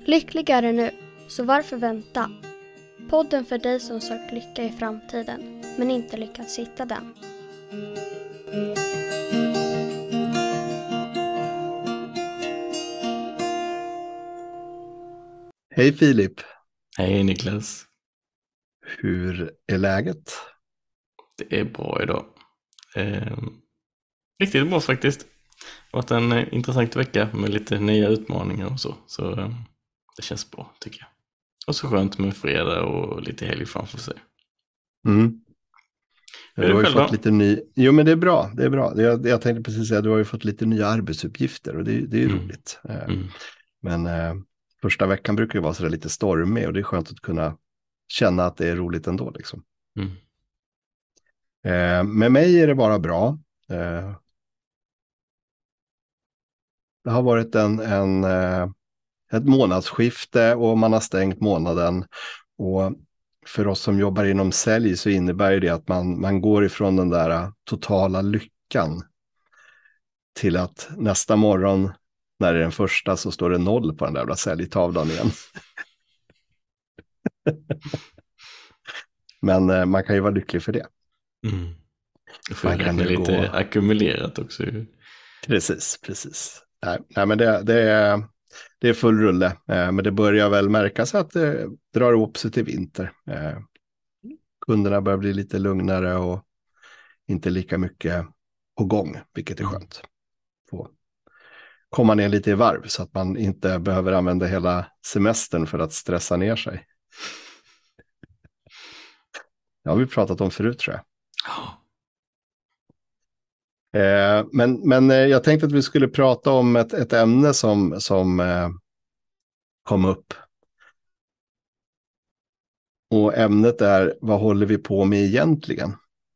Lyckligare nu, så varför vänta? Podden för dig som sökt lycka i framtiden, men inte lyckats hitta den. Hej Filip. Hej Niklas. Hur är läget? Det är bra idag. Riktigt bra faktiskt. Det har varit en intressant vecka med lite nya utmaningar och så. Så det känns bra tycker jag. Och så skönt med fredag och lite helg framför sig. Mm. Hur Du har ju själv fått då? lite ny... Jo men det är bra, det är bra. Jag tänkte precis säga att du har ju fått lite nya arbetsuppgifter och det är ju roligt. Men första veckan brukar ju vara sådär lite stormig och det är skönt att kunna känna att det är roligt ändå liksom. Med mig är det bara bra. Det har varit ett månadsskifte och man har stängt månaden. Och för oss som jobbar inom sälj så innebär det att man går ifrån den där totala lyckan till att nästa morgon när det är den första så står det 0 på den där säljtavlan igen. Men man kan ju vara lycklig för det. Det får man kan lite ackumulerat också. Precis. Nej men det är full rulle. Men det börjar väl märkas att det drar ihop sig till vinter. Kunderna börjar bli lite lugnare och inte lika mycket på gång, vilket är skönt. Få komma ner lite i varv så att man inte behöver använda hela semestern för att stressa ner sig. Det har vi pratat om förut tror jag. Men jag tänkte att vi skulle prata om ett ämne som kom upp. Och ämnet är, vad håller vi på med egentligen?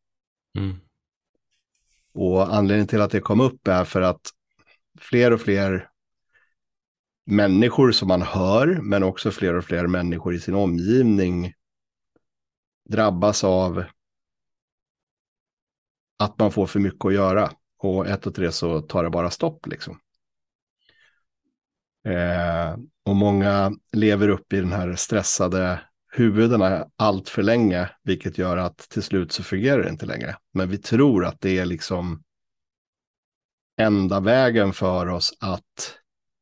Och anledningen till att det kom upp är för att fler och fler människor som man hör, men också fler och fler människor i sin omgivning drabbas av att man får för mycket att göra. Och 1 och 3 så tar det bara stopp liksom. Och många lever upp i den här stressade huvudena allt för länge, vilket gör att till slut så fungerar det inte längre. Men vi tror att det är liksom enda vägen för oss att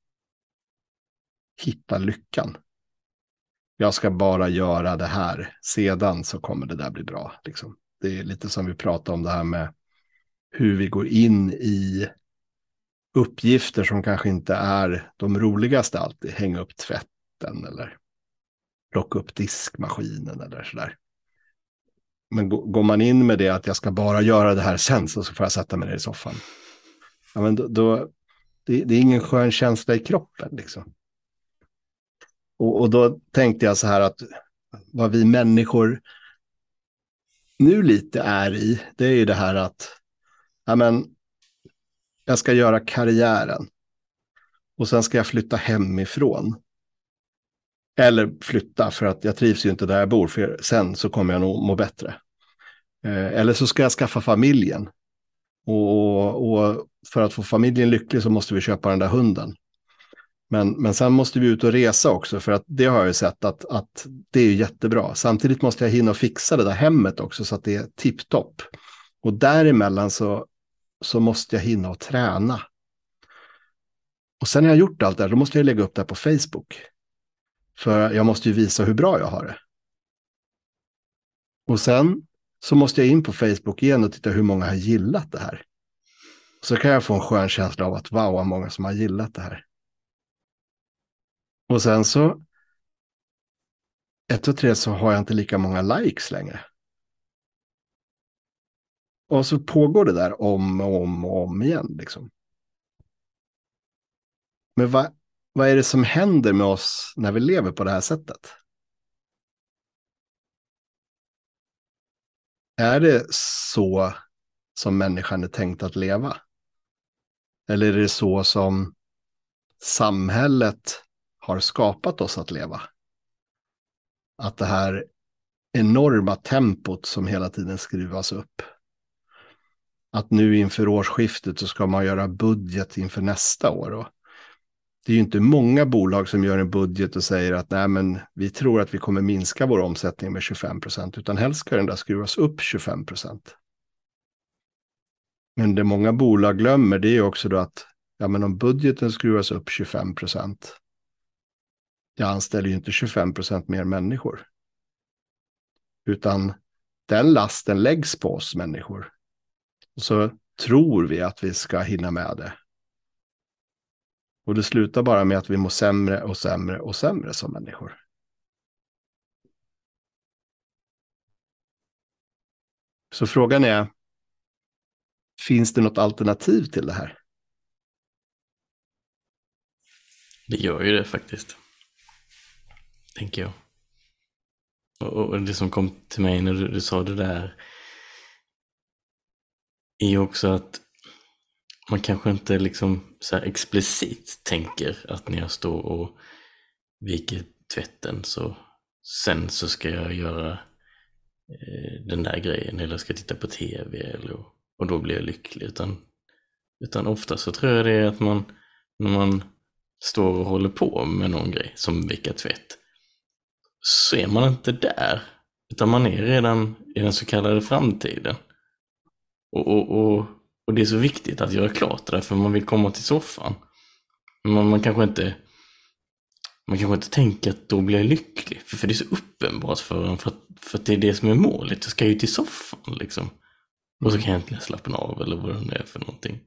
hitta lyckan. Jag ska bara göra det här, sedan så kommer det där bli bra. Liksom. Det är lite som vi pratade om det här med hur vi går in i uppgifter som kanske inte är de roligaste alltid. Hänga upp tvätten eller plocka upp diskmaskinen eller sådär. Men går man in med det att jag ska bara göra det här sen så får jag sätta mig ner i soffan. Ja, men då det är ingen skön känsla i kroppen liksom. Och då tänkte jag så här att vad vi människor nu lite är i, det är ju det här att ja, men, jag ska göra karriären och sen ska jag flytta hemifrån. Eller flytta för att jag trivs ju inte där jag bor, för sen så kommer jag nog må bättre. Eller så ska jag skaffa familjen. Och för att få familjen lycklig så måste vi köpa den där hunden. Men sen måste vi ut och resa också, för att det har jag ju sett att det är jättebra. Samtidigt måste jag hinna och fixa det där hemmet också så att det är tipptopp. Och däremellan så måste jag hinna och träna. Och sen när jag har gjort allt det här, då måste jag lägga upp det här på Facebook. För jag måste ju visa hur bra jag har det. Och sen så måste jag in på Facebook igen och titta hur många har gillat det här. Så kan jag få en skön känsla av att wow, vad många som har gillat det här. Och sen så 1 och 3 så har jag inte lika många likes längre. Och så pågår det där om igen liksom. Men vad är det som händer med oss när vi lever på det här sättet? Är det så som människan är tänkt att leva? Eller är det så som samhället har skapat oss att leva? Att det här enorma tempot som hela tiden skruvas upp. Att nu inför årsskiftet så ska man göra budget inför nästa år. Och det är ju inte många bolag som gör en budget och säger att nej, men vi tror att vi kommer minska vår omsättning med 25%, utan helst ska den där skruvas upp 25%. Men det många bolag glömmer, det är också då att ja, men om budgeten skruvas upp 25%, jag anställer ju inte 25% mer människor. Utan den lasten läggs på oss människor. Och så tror vi att vi ska hinna med det. Och det slutar bara med att vi mår sämre och sämre och sämre som människor. Så frågan är, finns det något alternativ till det här? Det gör ju det faktiskt. Tänker jag. Och det som kom till mig när du sa det där är ju också att man kanske inte liksom så här explicit tänker att när jag står och viker tvätten så sen så ska jag göra den där grejen eller ska titta på tv eller, och då blir jag lycklig. Utan ofta så tror jag det är att man när man står och håller på med någon grej som vika tvätt så är man inte där utan man är redan i den så kallade framtiden. Och det är så viktigt att göra klart det där för man vill komma till soffan. Men man kanske inte tänker att då blir jag lycklig. För det är så uppenbart för en för att det är det som är målet. Jag ska ju till soffan liksom. Och så kan jag inte slappna av eller vad det nu är för någonting.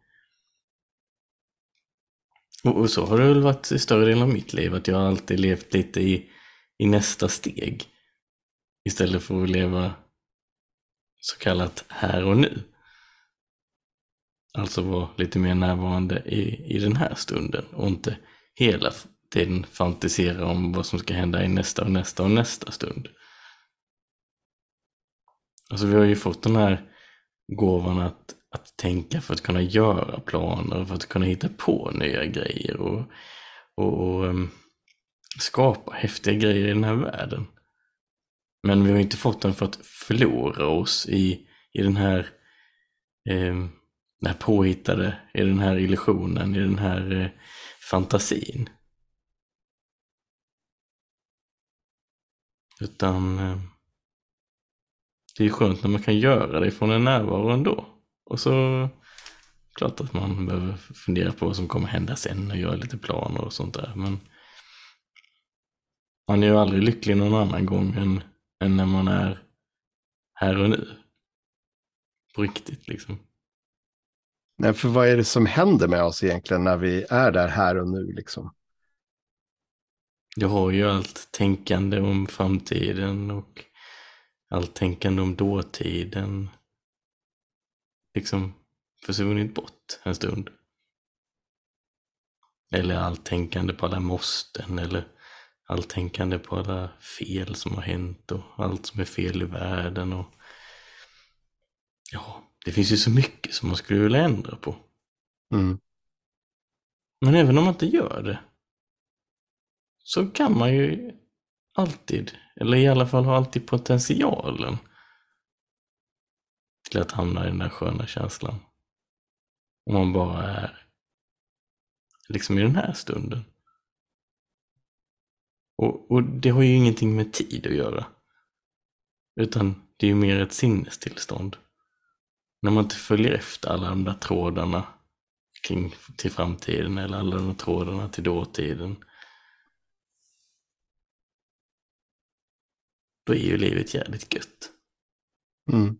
Och så har det väl varit i större delen av mitt liv att jag har alltid levt lite i nästa steg. Istället för att leva så kallat här och nu. Alltså vara lite mer närvarande i den här stunden och inte hela tiden fantisera om vad som ska hända i nästa och nästa och nästa stund. Alltså vi har ju fått den här gåvan att tänka för att kunna göra planer, för att kunna hitta på nya grejer och skapa häftiga grejer i den här världen. Men vi har inte fått den för att förlora oss i den här påhittade, i den här illusionen, i den här fantasin. Utan det är skönt när man kan göra det från en närvaro ändå. Och så klart att man behöver fundera på vad som kommer hända sen och göra lite planer och sånt där. Men man är ju aldrig lycklig någon annan gång än när man är här och nu. På riktigt liksom. Nej, för vad är det som händer med oss egentligen när vi är där här och nu liksom? Jag har ju allt tänkande om framtiden och allt tänkande om dåtiden liksom försvunnit bort en stund. Eller allt tänkande på alla måsten eller allt tänkande på alla fel som har hänt och allt som är fel i världen och ja, det finns ju så mycket som man skulle vilja ändra på. Mm. Men även om man inte gör det så kan man ju alltid, eller i alla fall har alltid potentialen till att hamna i den där sköna känslan. Om man bara är liksom i den här stunden. Och det har ju ingenting med tid att göra. Utan det är ju mer ett sinnestillstånd. När man inte följer efter alla de där trådarna till framtiden eller alla de där trådarna till dåtiden. Då är ju livet jävligt gött. Mm.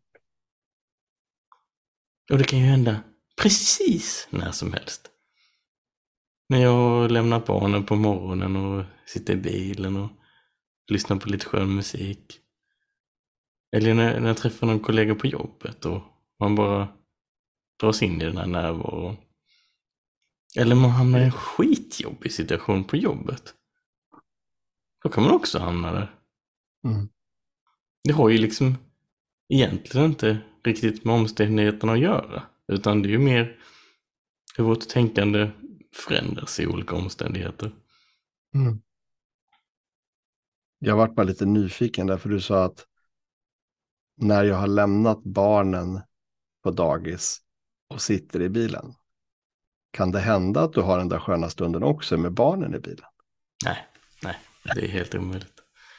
Och det kan ju hända precis när som helst. När jag lämnar barnen på morgonen och sitter i bilen och lyssnar på lite skön musik. Eller när jag träffar någon kollega på jobbet och man bara dras in i den här närvaron. Eller man hamnar i en skitjobbig situation på jobbet. Då kan man också hamna där. Mm. Det har ju liksom egentligen inte riktigt med omständigheterna att göra. Utan det är ju mer hur vårt tänkande förändras i olika omständigheter. Mm. Jag varit bara lite nyfiken där, för du sa att när jag har lämnat barnen på dagis och sitter i bilen, kan det hända att du har den där sköna stunden också med barnen i bilen? Nej, det är helt omöjligt.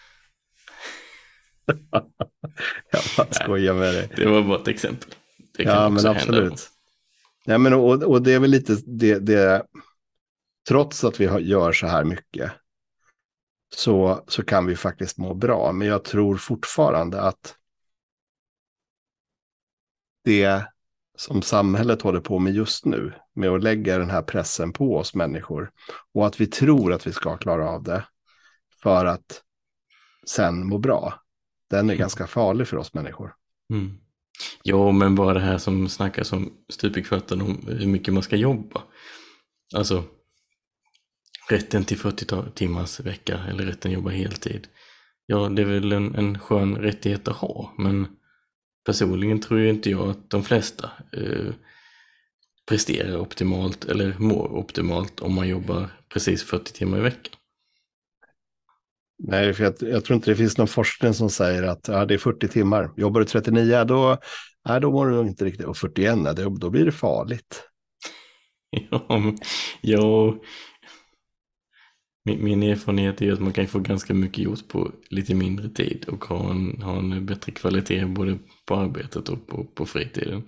Jag bara skojar med dig. Det var bara ett exempel. Det kan Ja, också men hända. absolut. Ja, men och det är väl lite det trots att vi gör så här mycket så kan vi faktiskt må bra. Men jag tror fortfarande att det som samhället håller på med just nu, med att lägga den här pressen på oss människor och att vi tror att vi ska klara av det för att sen må bra, den är ganska farlig för oss människor. Mm. Ja, men bara det här som snackas om stup i kvarten om hur mycket man ska jobba. Alltså, rätten till 40 timmars vecka eller rätten att jobba heltid. Ja, det är väl en skön rättighet att ha, men personligen tror ju inte jag att de flesta presterar optimalt eller mår optimalt om man jobbar precis 40 timmar i veckan. Nej, för jag tror inte det finns någon forskning som säger att det är 40 timmar. Jobbar du 39, då mår du nog inte riktigt. Och 41, då blir det farligt. Ja, min erfarenhet är att man kan få ganska mycket gjort på lite mindre tid och ha en bättre kvalitet både på arbetet och på fritiden.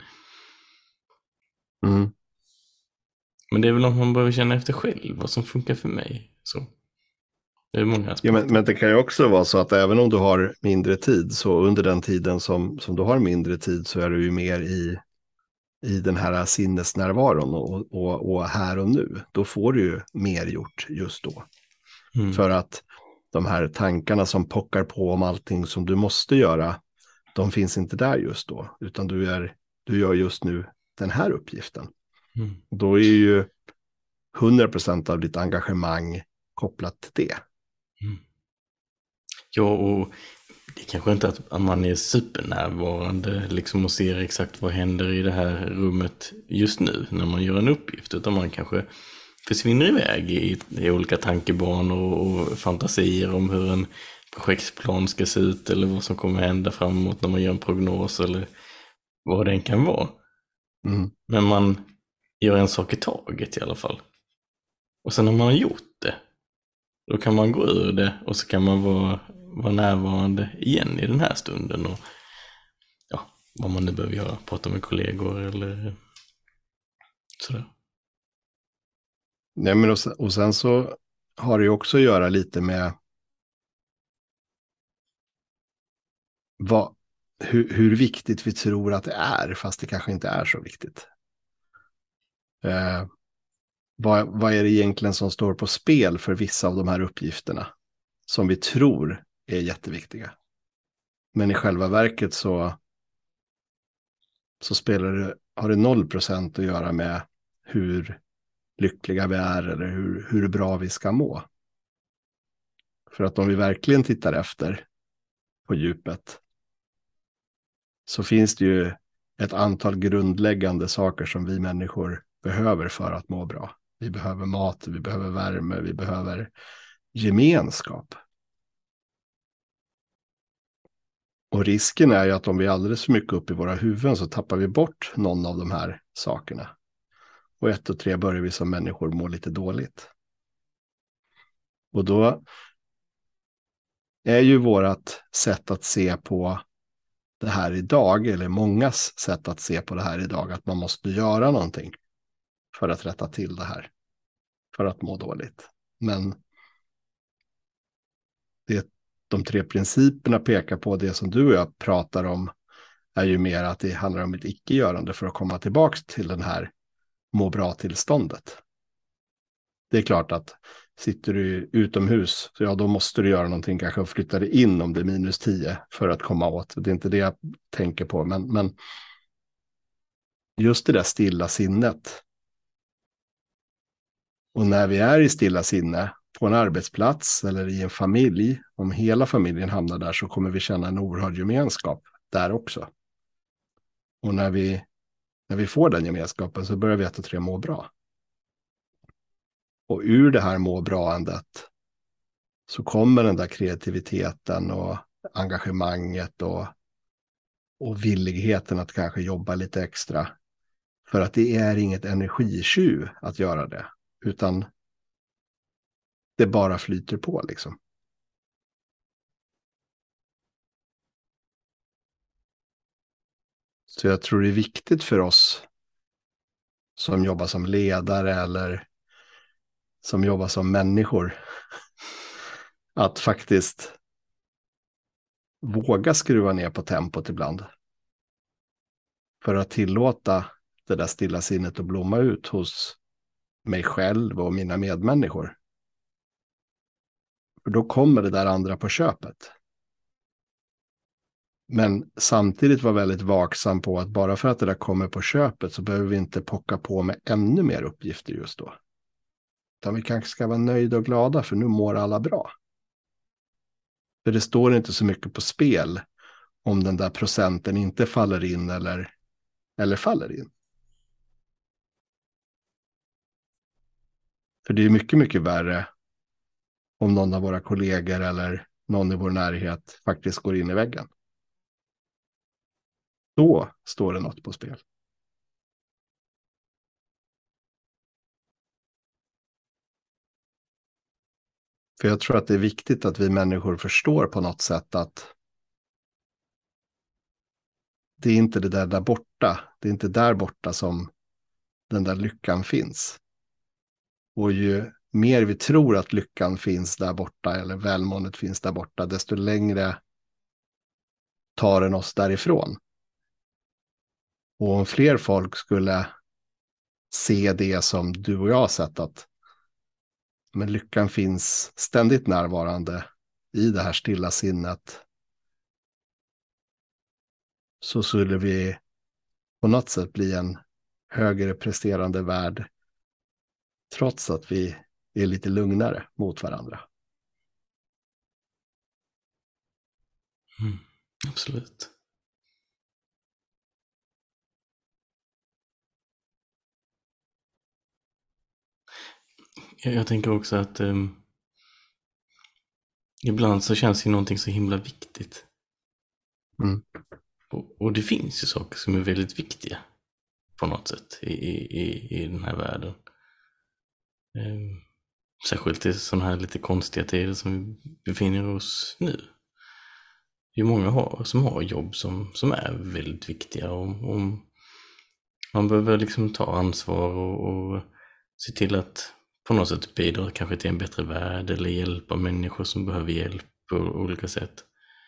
Mm. Men det är väl om man behöver känna efter själv vad som funkar för mig. Så det är många aspekter. Ja, men det kan ju också vara så att även om du har mindre tid, så under den tiden som du har mindre tid så är du ju mer i den här sinnesnärvaron och här och nu. Då får du ju mer gjort just då. Mm. För att de här tankarna som pockar på om allting som du måste göra, de finns inte där just då. Utan du gör just nu den här uppgiften. Mm. Då är ju 100% av ditt engagemang kopplat till det. Mm. Ja, och det är kanske inte att man är supernärvarande liksom och ser exakt vad händer i det här rummet just nu när man gör en uppgift, utan man kanske försvinner iväg i olika tankebanor och fantasier om hur en projektplan ska se ut eller vad som kommer hända framåt när man gör en prognos eller vad den kan vara. Mm. Men man gör en sak i taget i alla fall. Och sen när man har gjort det, då kan man gå ur det och så kan man vara närvarande igen i den här stunden och ja, vad man nu behöver göra, prata med kollegor eller sådär. Nej, men och sen så har det ju också att göra lite med hur viktigt vi tror att det är, fast det kanske inte är så viktigt. Vad är det egentligen som står på spel för vissa av de här uppgifterna som vi tror är jätteviktiga? Men i själva verket så har det 0% att göra med hur lyckliga vi är eller hur bra vi ska må. För att om vi verkligen tittar efter på djupet så finns det ju ett antal grundläggande saker som vi människor behöver för att må bra. Vi behöver mat, vi behöver värme, vi behöver gemenskap. Och risken är ju att om vi är alldeles för mycket upp i våra huvuden så tappar vi bort någon av de här sakerna. Och 1 och 3 börjar vi som människor må lite dåligt. Och då är ju vårat sätt att se på det här idag, eller mångas sätt att se på det här idag, att man måste göra någonting för att rätta till det här. För att må dåligt. Men de 3 principerna pekar på det som du och jag pratar om är ju mer att det handlar om ett icke-görande för att komma tillbaka till den här må bra-tillståndet. Det är klart att sitter du utomhus, så ja, då måste du göra någonting, kanske flytta dig in om det är -10 för att komma åt. Det är inte det jag tänker på, men just det där stilla sinnet. Och när vi är i stilla sinne på en arbetsplats eller i en familj, om hela familjen hamnar där så kommer vi känna en oerhörd gemenskap där också. Och när vi får den gemenskapen så börjar vi 1 och 3 må bra. Och ur det här må bra-andet så kommer den där kreativiteten och engagemanget och villigheten att kanske jobba lite extra För att det är inget energitjuv att göra det. Utan det bara flyter på liksom. Så jag tror det är viktigt för oss som jobbar som ledare eller som jobbar som människor att faktiskt våga skruva ner på tempot ibland. För att tillåta det där stilla sinnet att blomma ut hos mig själv och mina medmänniskor. För då kommer det där andra på köpet. Men samtidigt vara väldigt vaksam på att bara för att det där kommer på köpet så behöver vi inte pocka på med ännu mer uppgifter just då. Utan vi kanske ska vara nöjda och glada för nu mår alla bra. För det står inte så mycket på spel om den där procenten inte faller in eller faller in. För det är mycket, mycket värre om någon av våra kollegor eller någon i vår närhet faktiskt går in i väggen. Då står det något på spel. För jag tror att det är viktigt att vi människor förstår på något sätt att det är inte det där borta. Det är inte där borta som den där lyckan finns. Och ju mer vi tror att lyckan finns där borta eller välmåendet finns där borta, desto längre tar den oss därifrån. Och om fler folk skulle se det som du och jag har sett att men lyckan finns ständigt närvarande i det här stilla sinnet, så skulle vi på något sätt bli en högre presterande värld trots att vi är lite lugnare mot varandra. Absolut. Jag tänker också att ibland så känns ju någonting så himla viktigt. Mm. Och det finns ju saker som är väldigt viktiga på något sätt i den här världen. Särskilt i sådana här lite konstiga tider som vi befinner oss nu. Det är många som har jobb som är väldigt viktiga och man behöver liksom ta ansvar och se till att på något sätt bidra kanske till en bättre värld eller hjälpa människor som behöver hjälp på olika sätt.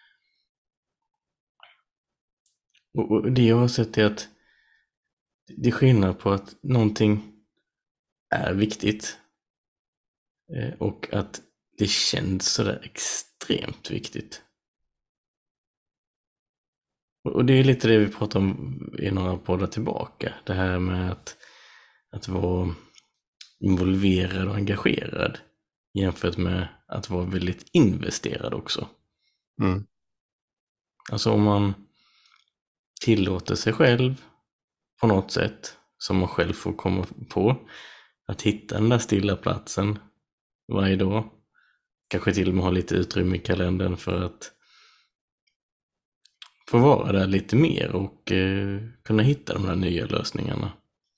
Och det jag har sett är att det är skillnad på att någonting är viktigt och att det känns sådär extremt viktigt. Och det är lite det vi pratar om i några poddar tillbaka. Det här med att vara involverad och engagerad jämfört med att vara väldigt investerad också. Mm. Alltså om man tillåter sig själv på något sätt som man själv får komma på att hitta den där stilla platsen varje dag. Kanske till och med ha lite utrymme i kalendern för att få vara där lite mer och kunna hitta de där nya lösningarna.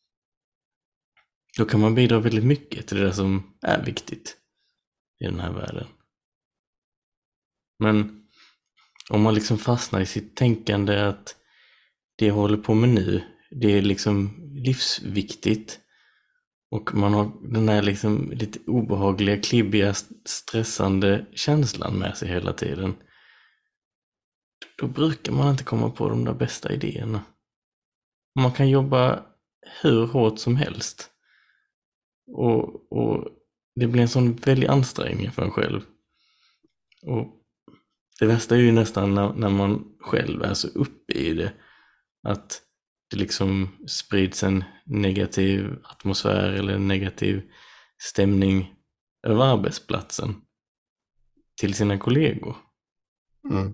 Då kan man bidra väldigt mycket till det som är viktigt i den här världen. Men om man liksom fastnar i sitt tänkande att det jag håller på med nu, det är liksom livsviktigt och man har den här liksom lite obehagliga, klibbiga, stressande känslan med sig hela tiden, då brukar man inte komma på de där bästa idéerna. Man kan jobba hur hårt som helst och det blir en sån väldig ansträngning för en själv. Och det värsta är ju nästan när man själv är så uppe i det att det liksom sprids en negativ atmosfär eller en negativ stämning över arbetsplatsen till sina kollegor. Mm.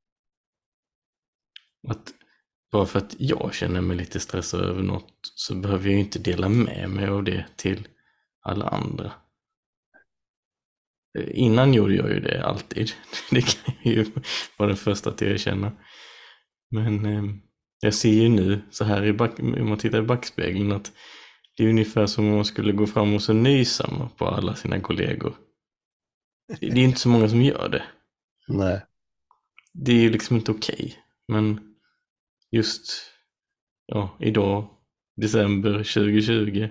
Att bara för att jag känner mig lite stressad över något så behöver jag ju inte dela med mig av det till alla andra. Innan gjorde jag ju det alltid. Det kan jag ju vara den första att erkänna. Men Jag ser ju nu så här om man tittar i backspegeln att det är ungefär som om man skulle gå fram och så nysamma på alla sina kollegor. Det är inte så många som gör det. Nej. Det är ju liksom inte okej. Men just idag, december 2022,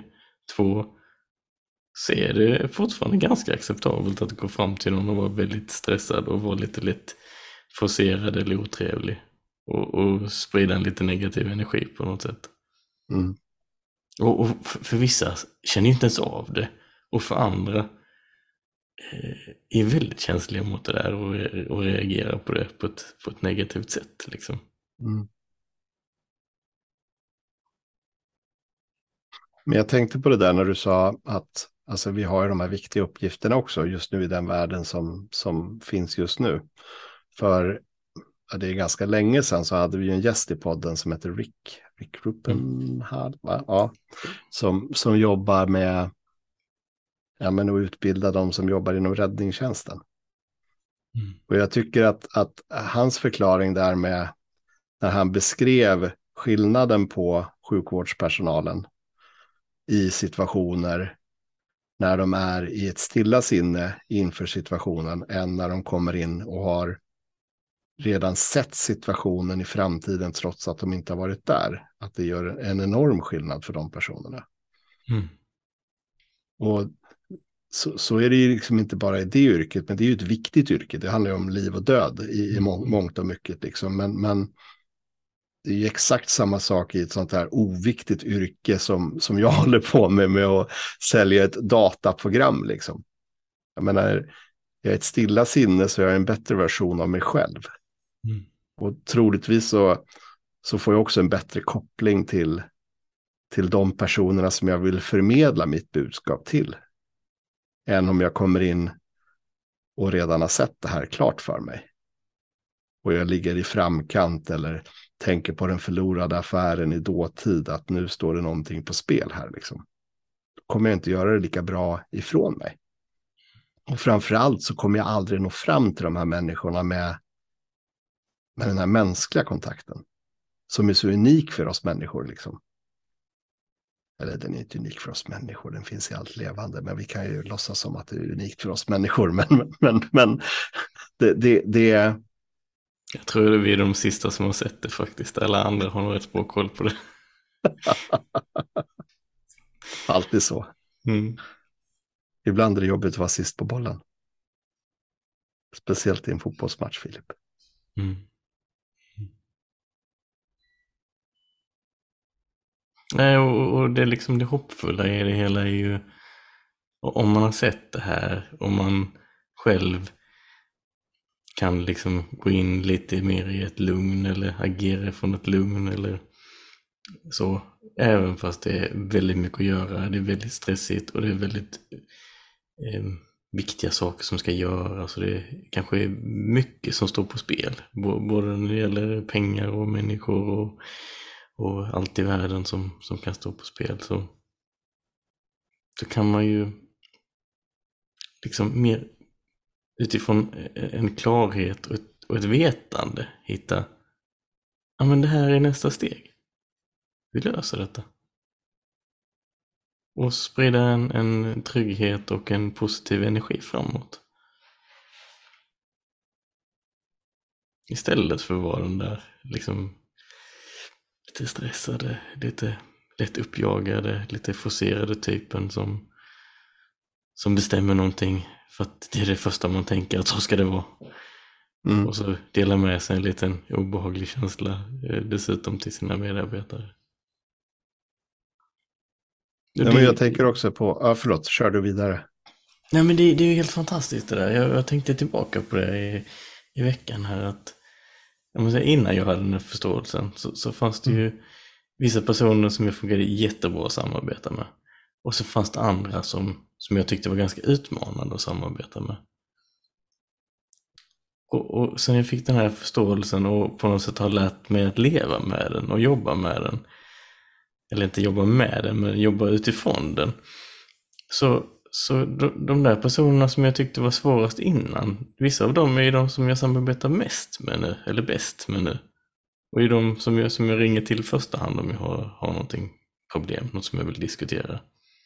så är det fortfarande ganska acceptabelt att gå fram till någon och vara väldigt stressad och vara lite lätt forcerad eller otrevlig. Och sprida en lite negativ energi på något sätt. Mm. Och för vissa känner ju inte ens av det. Och för andra är väldigt känsliga mot det där och reagerar på det på ett negativt sätt. Liksom. Mm. Men jag tänkte på det där när du sa att alltså, vi har ju de här viktiga uppgifterna också just nu i den världen som finns just nu. För det är ganska länge sedan så hade vi ju en gäst i podden som heter Rick Rupenhard, ja, som jobbar med att utbilda de som jobbar inom räddningstjänsten. Mm. Och jag tycker att hans förklaring där med när han beskrev skillnaden på sjukvårdspersonalen i situationer när de är i ett stilla sinne inför situationen än när de kommer in och har redan sett situationen i framtiden trots att de inte har varit där. Att det gör en enorm skillnad för de personerna. Mm. Och så är det ju liksom inte bara i det yrket, men det är ju ett viktigt yrke. Det handlar ju om liv och död i mångt och mycket. Liksom. Men det är ju exakt samma sak i ett sånt här oviktigt yrke som jag håller på med att sälja ett dataprogram. Liksom. Jag menar, jag är ett stilla sinne så jag är en bättre version av mig själv. Mm. Och troligtvis så får jag också en bättre koppling till de personerna som jag vill förmedla mitt budskap till. Än om jag kommer in och redan har sett det här klart för mig. Och jag ligger i framkant eller tänker på den förlorade affären i dåtid. Att nu står det någonting på spel här liksom. Då kommer jag inte göra det lika bra ifrån mig. Och framförallt så kommer jag aldrig nå fram till de här människorna med den här mänskliga kontakten. Som är så unik för oss människor liksom. Eller den är inte unik för oss människor, den finns i allt levande. Men vi kan ju låtsas som att det är unikt för oss människor. Men det Jag tror det är vi de sista som har sett det faktiskt. Alla andra har nog rätt bra koll på det. Alltid så. Mm. Ibland är det jobbigt att vara sist på bollen. Speciellt i en fotbollsmatch, Filip. Mm. Nej, och det är liksom det hoppfulla i det hela är ju om man har sett det här, om man själv kan liksom gå in lite mer i ett lugn eller agera från ett lugn eller så, även fast det är väldigt mycket att göra, det är väldigt stressigt och det är väldigt viktiga saker som ska göras, så det kanske är mycket som står på spel, både när det gäller pengar och människor och allt i världen som kan stå på spel, så kan man ju liksom mer utifrån en klarhet och ett vetande hitta, ja men det här är nästa steg. Vi löser detta. Och sprida en trygghet och en positiv energi framåt. Istället för att vara den där liksom lite stressade, lite lätt uppjagade, lite forcerade typen som bestämmer någonting för att det är det första man tänker att så ska det vara. Mm. Och så delar med sig en liten obehaglig känsla dessutom till sina medarbetare. Ja, men jag tänker också på, förlåt, kör du vidare. Nej, men det är ju helt fantastiskt det där. Jag tänkte tillbaka på det i veckan här att jag måste säga, innan jag hade den här förståelsen så fanns det ju vissa personer som jag fungerade jättebra att samarbeta med. Och så fanns det andra som jag tyckte var ganska utmanande att samarbeta med. Och sen jag fick den här förståelsen och på något sätt har lärt mig att leva med den och jobba med den. Eller inte jobba med den, men jobba utifrån den. Så de där personerna som jag tyckte var svårast innan, vissa av dem är ju de som jag samarbetar mest med nu, eller bäst med nu. Och är de som jag ringer till i första hand om jag har någonting problem, något som jag vill diskutera.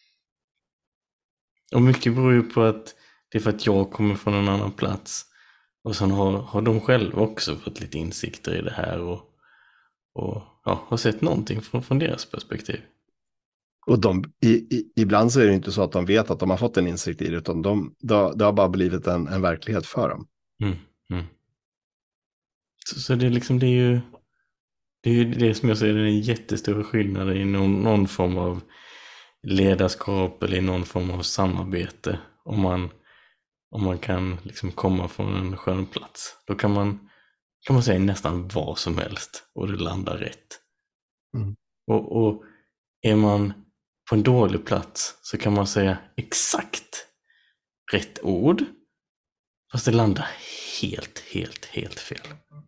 Och mycket beror ju på att det är för att jag kommer från en annan plats. Och sen har de själva också fått lite insikter i det här och har sett någonting från deras perspektiv. Och ibland så är det inte så att de vet att de har fått en insikt i det, utan det har bara blivit en verklighet för dem. Så det är liksom, det är ju det som jag säger, det är en jättestor skillnad i någon form av ledarskap eller i någon form av samarbete. Om man kan liksom komma från en skön plats. Då kan man säga nästan vad som helst och det landar rätt. Och är man på en dålig plats så kan man säga exakt rätt ord, fast det landar helt fel.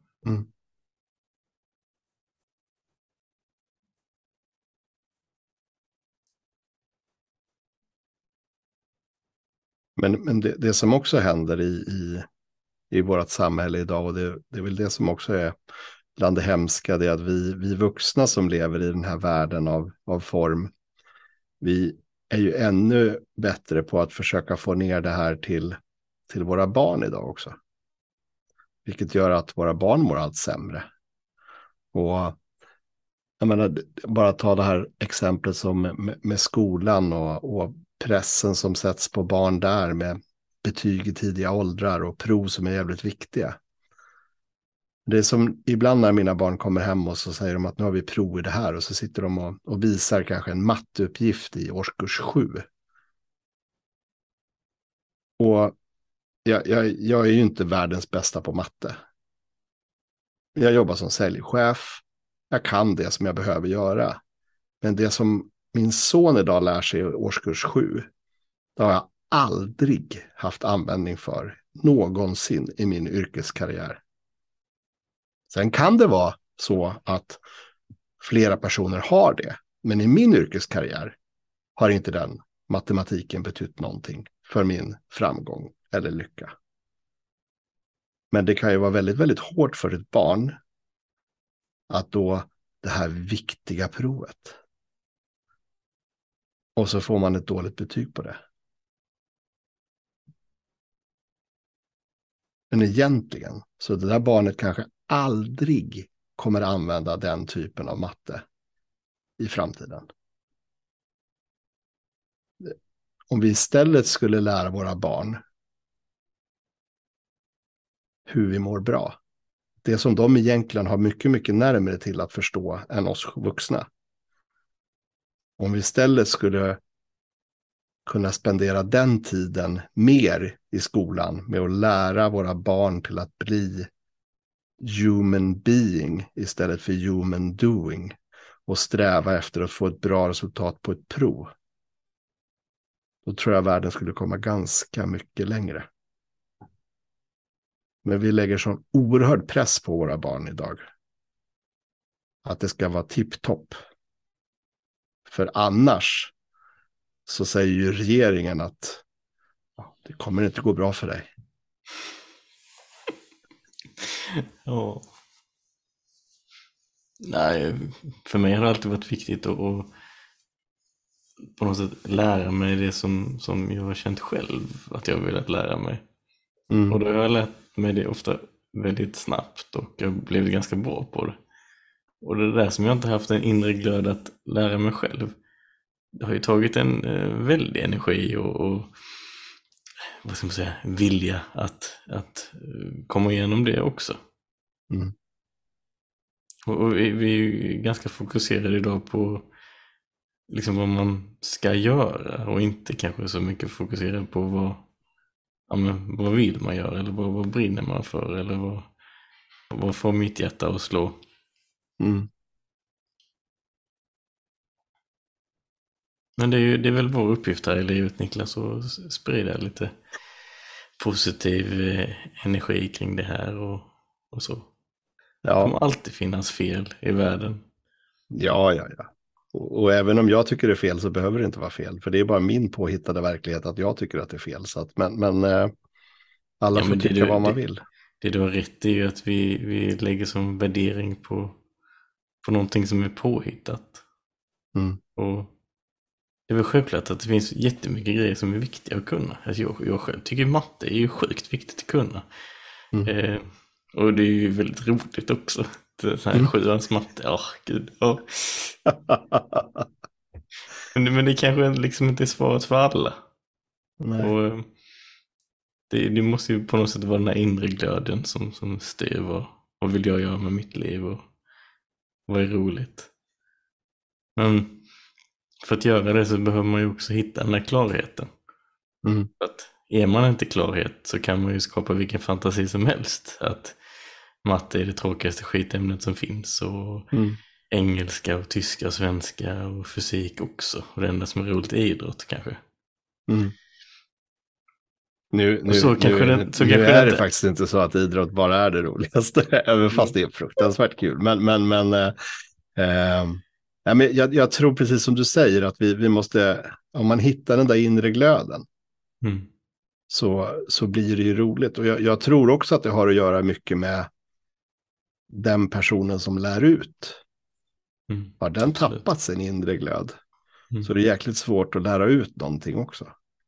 Men det som också händer i vårt samhälle idag, och det är väl det som också är bland det hemska, det är att vi vuxna som lever i den här världen av form, vi är ju ännu bättre på att försöka få ner det här till våra barn idag också. Vilket gör att våra barn mår allt sämre. Och jag menar, bara ta det här exemplet som med skolan och pressen som sätts på barn där med betyg i tidiga åldrar och prov som är jävligt viktiga. Det är som ibland när mina barn kommer hem och så säger de att nu har vi prov i det här, och så sitter de och visar kanske en matteuppgift i årskurs 7. Och jag är ju inte världens bästa på matte. Jag jobbar som säljchef. Jag kan det som jag behöver göra. Men det som min son idag lär sig i årskurs 7, det har jag aldrig haft användning för någonsin i min yrkeskarriär. Sen kan det vara så att flera personer har det. Men i min yrkeskarriär har inte den matematiken betytt någonting för min framgång eller lycka. Men det kan ju vara väldigt, väldigt hårt för ett barn att då det här viktiga provet. Och så får man ett dåligt betyg på det. Men egentligen så det där barnet kanske aldrig kommer använda den typen av matte i framtiden. Om vi istället skulle lära våra barn hur vi mår bra. Det som de egentligen har mycket, mycket närmare till att förstå än oss vuxna. Om vi istället skulle kunna spendera den tiden mer i skolan med att lära våra barn till att bli human being istället för human doing och sträva efter att få ett bra resultat på ett prov. Då tror jag världen skulle komma ganska mycket längre. Men vi lägger sån oerhörd press på våra barn idag. Att det ska vara tipptopp. För annars så säger ju regeringen att det kommer inte gå bra för dig. Ja. Nej, för mig har det alltid varit viktigt att på något sätt lära mig det som jag har känt själv att jag velat lära mig. Och då har jag lärt mig det ofta väldigt snabbt och jag blev ganska bra på det. Och det där som jag inte haft en inre glöd att lära mig själv, det har ju tagit en väldig energi och vad ska man säga, vilja att komma igenom det också. Och vi är ju ganska fokuserade idag på liksom vad man ska göra och inte kanske så mycket fokuserade på vad vill man göra eller vad brinner man för eller vad får mitt hjärta att slå. Men det är väl vår uppgift här i livet, Niklas, att sprida lite positiv energi kring det här och så. Ja. Det kommer alltid finnas fel i världen. Ja. Och även om jag tycker det är fel så behöver det inte vara fel. För det är bara min påhittade verklighet att jag tycker att det är fel. Så att, men alla får tycka vad man vill. Det du har rätt i är att vi lägger som värdering på på någonting som är påhittat. Och det är väl självklart att det finns jättemycket grejer som är viktiga att kunna. Alltså jag själv tycker matte är ju sjukt viktigt att kunna. Och det är ju väldigt roligt också. Det här 7:ans matte, gud. Men det kanske liksom inte är svaret för alla. Nej. Och det måste ju på något sätt vara den här inre glöden som styr vad vill jag göra med mitt liv och vad är roligt. Men för att göra det så behöver man ju också hitta den här klarheten. För att är man inte klarhet så kan man ju skapa vilken fantasi som helst. Att matte är det tråkigaste skitämnet som finns och engelska och tyska och svenska och fysik också. Och det enda som är roligt är idrott kanske. Nu är det faktiskt inte så att idrott bara är det roligaste, även fast det är fruktansvärt kul. Men jag tror precis som du säger att vi måste, om man hittar den där inre glöden så blir det ju roligt. Och jag tror också att det har att göra mycket med den personen som lär ut. Har den tappat sin inre glöd så det är jäkligt svårt att lära ut någonting också.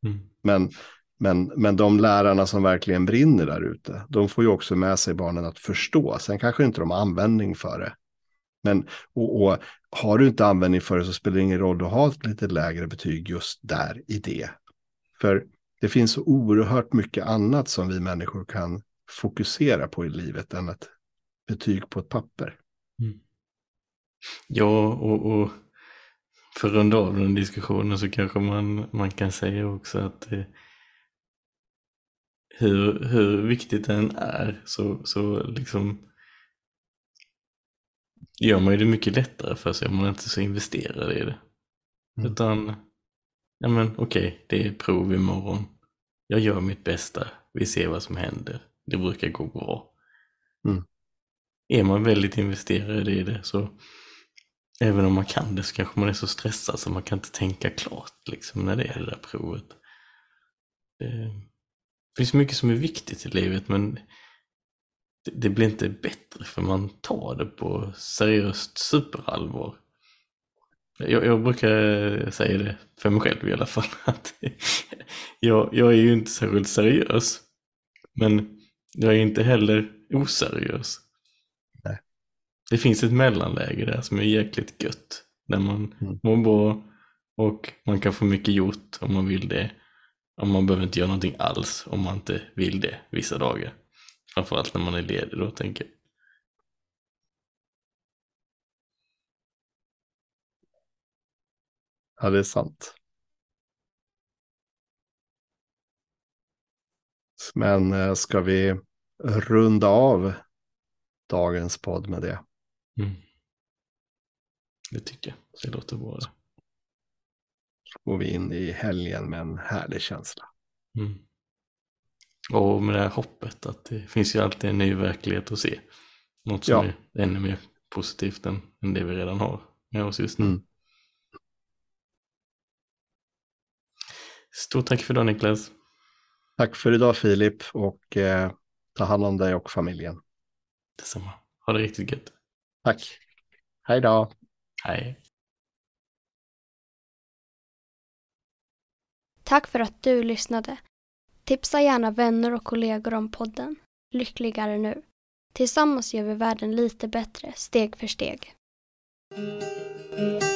Men de lärarna som verkligen brinner där ute, de får ju också med sig barnen att förstå. Sen kanske inte de har användning för det. Men och har du inte användning för det så spelar det ingen roll att ha ett lite lägre betyg just där i det. För det finns så oerhört mycket annat som vi människor kan fokusera på i livet än ett betyg på ett papper. Ja, och för att runda av den diskussionen så kanske man kan säga också att hur viktigt den är så liksom gör man ju det mycket lättare för sig om man inte så investerar i det. Utan, ja men okej, det är prov imorgon. Jag gör mitt bästa. Vi ser vad som händer. Det brukar gå bra. Är man väldigt investerad i det så även om man kan det så kanske man är så stressad så man kan inte tänka klart liksom när det är det där provet. Det finns mycket som är viktigt i livet men det blir inte bättre för man tar det på seriöst superallvar. Jag brukar säga det för mig själv i alla fall att jag är ju inte särskilt seriös men jag är inte heller oseriös. Nej. Det finns ett mellanläge där som är jäkligt gött där man mår bra och man kan få mycket gjort om man vill det. Och man behöver inte göra någonting alls om man inte vill det vissa dagar. Framförallt när man är ledig då, tänker jag. Ja, det är sant. Men ska vi runda av dagens podd med det? Det tycker jag. Det låter bra. Så går vi in i helgen med en härlig känsla. Och med det här hoppet att det finns ju alltid en ny verklighet att se. Något som är ännu mer positivt än det vi redan har med oss just nu. Stort tack för idag, Niklas. Tack för idag, Filip, och ta hand om dig och familjen. Detsamma. Ha det riktigt gött. Tack. Hej då. Hej. Tack för att du lyssnade. Tipsa gärna vänner och kollegor om podden. Lyckligare nu. Tillsammans gör vi världen lite bättre, steg för steg.